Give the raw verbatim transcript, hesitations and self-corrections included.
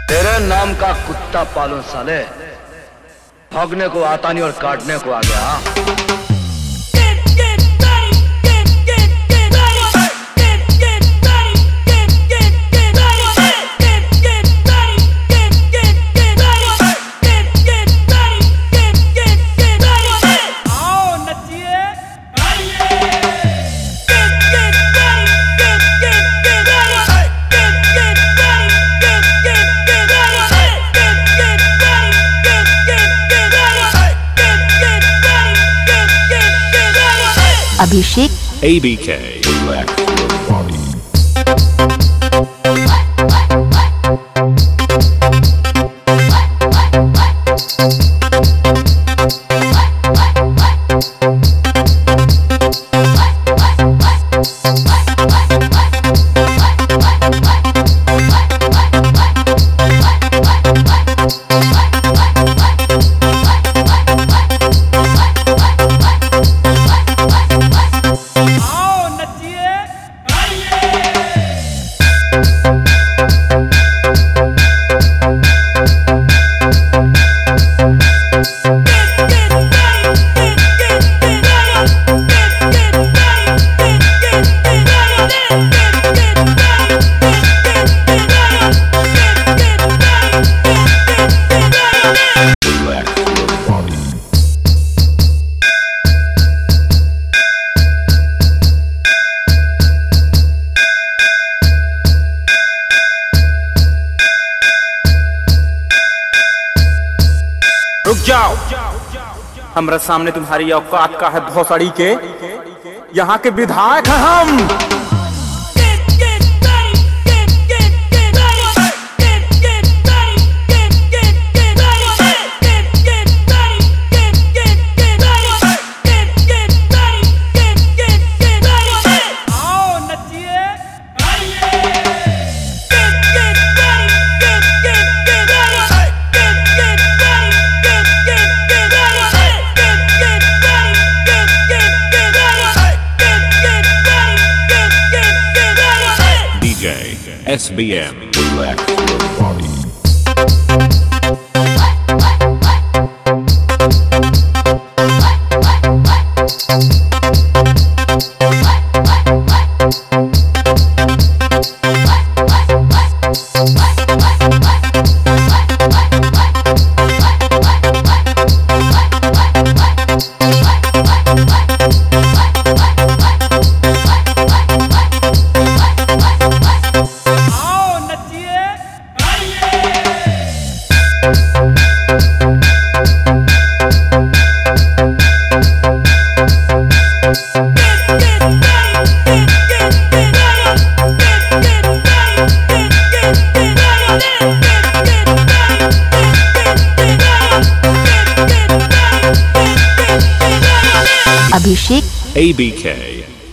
तेरे नाम का कुत्ता पालूं साले, भौंकने को आता नहीं और काटने को आ गया। Abhishek A B K. Relax your body. रुक जाओ, हमारे सामने तुम्हारी औकात का है भौसड़ी के, यहाँ के विधायक हैं हम। S B M. Relax your body. Abhishek A B K.